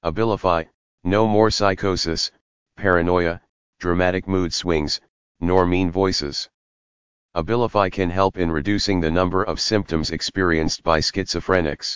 Abilify, no more psychosis, paranoia, dramatic mood swings, nor mean voices. Abilify can help in reducing the number of symptoms experienced by schizophrenics.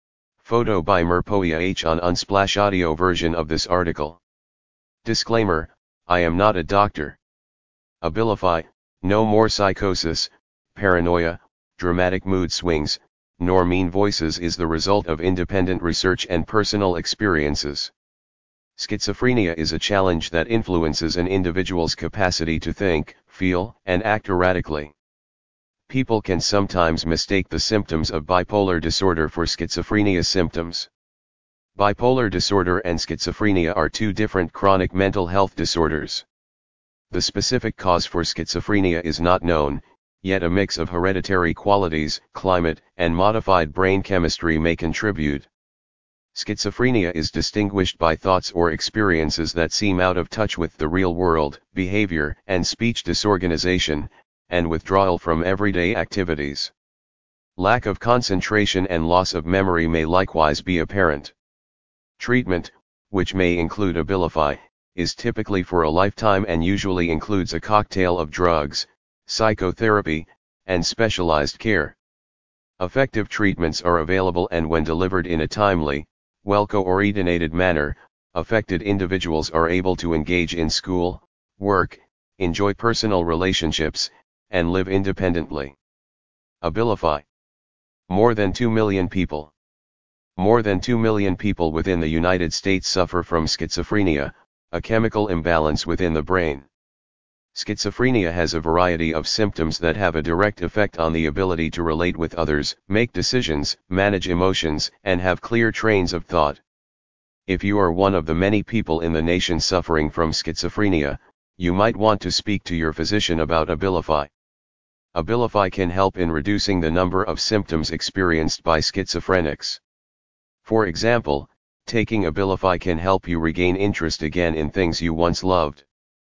Photo by Merpoia H on Unsplash audio version of this article. Disclaimer, I am not a doctor. Abilify, no more psychosis, paranoia, dramatic mood swings, nor mean voices is the result of independent research and personal experiences. Schizophrenia is a challenge that influences an individual's capacity to think, feel, and act erratically. People can sometimes mistake the symptoms of bipolar disorder for schizophrenia symptoms. Bipolar disorder and schizophrenia are two different chronic mental health disorders. The specific cause for schizophrenia is not known, yet a mix of hereditary qualities, climate, and modified brain chemistry may contribute. Schizophrenia is distinguished by thoughts or experiences that seem out of touch with the real world, behavior and speech disorganization, and withdrawal from everyday activities. Lack of concentration and loss of memory may likewise be apparent. Treatment, which may include Abilify, is typically for a lifetime and usually includes a cocktail of drugs, psychotherapy, and specialized care. Effective treatments are available, and when delivered in a timely, well-coordinated manner, affected individuals are able to engage in school, work, enjoy personal relationships, and live independently. Abilify. More than 2 million people. More than 2 million people within the United States suffer from schizophrenia, a chemical imbalance within the brain. Schizophrenia has a variety of symptoms that have a direct effect on the ability to relate with others, make decisions, manage emotions, and have clear trains of thought. If you are one of the many people in the nation suffering from schizophrenia, you might want to speak to your physician about Abilify. Abilify can help in reducing the number of symptoms experienced by schizophrenics. For example, taking Abilify can help you regain interest again in things you once loved.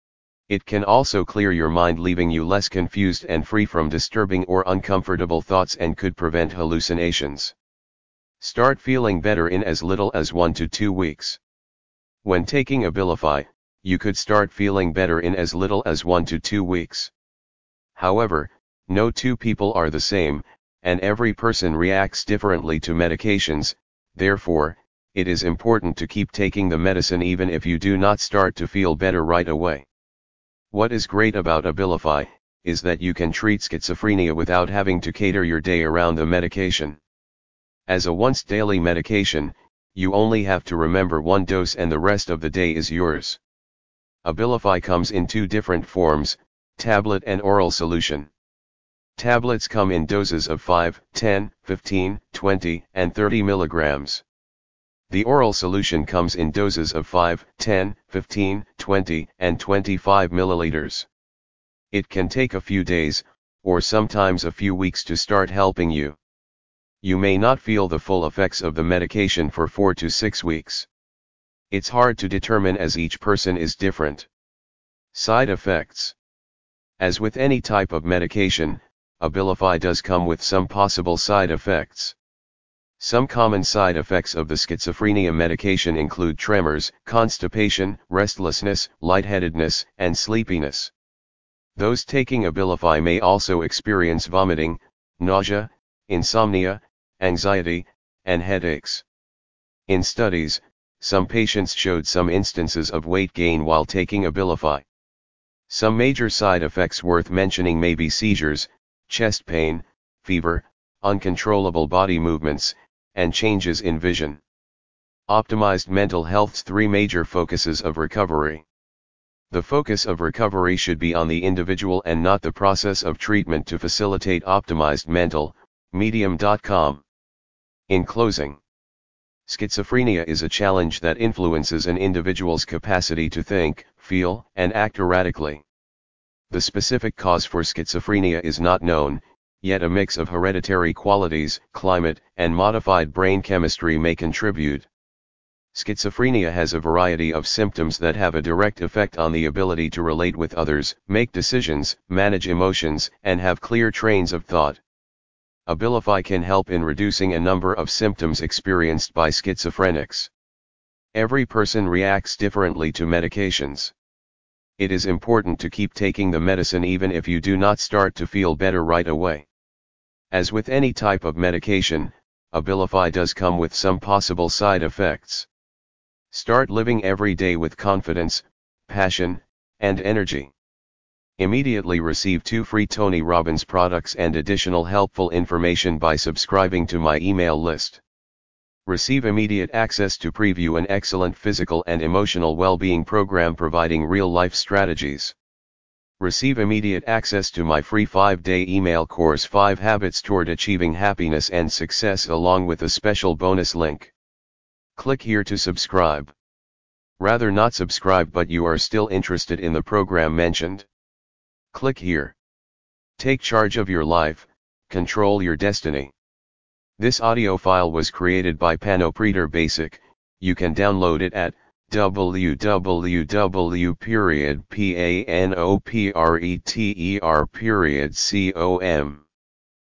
It can also clear your mind, leaving you less confused and free from disturbing or uncomfortable thoughts, and could prevent hallucinations. Start feeling better in as little as 1 to 2 weeks. When taking Abilify, you could start feeling better in as little as 1 to 2 weeks. However, no two people are the same, and every person reacts differently to medications. Therefore, it is important to keep taking the medicine even if you do not start to feel better right away. What is great about Abilify is that you can treat schizophrenia without having to cater your day around the medication. As a once-daily medication, you only have to remember 1 dose and the rest of the day is yours. Abilify comes in 2 different forms, tablet and oral solution. Tablets come in doses of 5, 10, 15, 20, and 30 milligrams. The oral solution comes in doses of 5, 10, 15, 20, and 25 milliliters. It can take a few days, or sometimes a few weeks to start helping you. You may not feel the full effects of the medication for 4 to 6 weeks. It's hard to determine as each person is different. Side effects. As with any type of medication, Abilify does come with some possible side effects. Some common side effects of the schizophrenia medication include tremors, constipation, restlessness, lightheadedness, and sleepiness. Those taking Abilify may also experience vomiting, nausea, insomnia, anxiety, and headaches. In studies, some patients showed some instances of weight gain while taking Abilify. Some major side effects worth mentioning may be seizures, chest pain, fever, uncontrollable body movements, and changes in vision. Optimized mental health's 3 major focuses of recovery. The focus of recovery should be on the individual and not the process of treatment to facilitate optimized mental. Medium.com. In closing, schizophrenia is a challenge that influences an individual's capacity to think, feel, and act erratically. The specific cause for schizophrenia is not known, yet a mix of hereditary qualities, climate, and modified brain chemistry may contribute. Schizophrenia has a variety of symptoms that have a direct effect on the ability to relate with others, make decisions, manage emotions, and have clear trains of thought. Abilify can help in reducing a number of symptoms experienced by schizophrenics. Every person reacts differently to medications. It is important to keep taking the medicine even if you do not start to feel better right away. As with any type of medication, Abilify does come with some possible side effects. Start living every day with confidence, passion, and energy. Immediately receive 2 free Tony Robbins products and additional helpful information by subscribing to my email list. Receive immediate access to preview an excellent physical and emotional well-being program providing real-life strategies. Receive immediate access to my free 5-day email course 5 Habits Toward Achieving Happiness and Success along with a special bonus link. Click here to subscribe. Rather not subscribe but you are still interested in the program mentioned. Click here. Take charge of your life, control your destiny. This audio file was created by Panopreter Basic. You can download it at www.panopreter.com.